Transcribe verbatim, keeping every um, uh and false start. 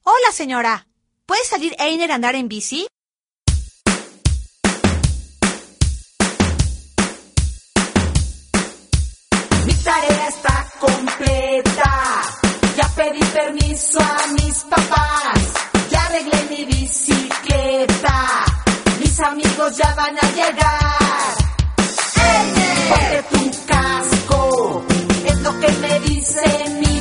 Hola, señora. ¿Puede salir Einer a andar en bici? Mi tarea está completa. Ya pedí permiso a mis papás. Ya arreglé mi bicicleta. Mis amigos ya van a llegar. Einer, ponte tu casco. Es lo que me dice mi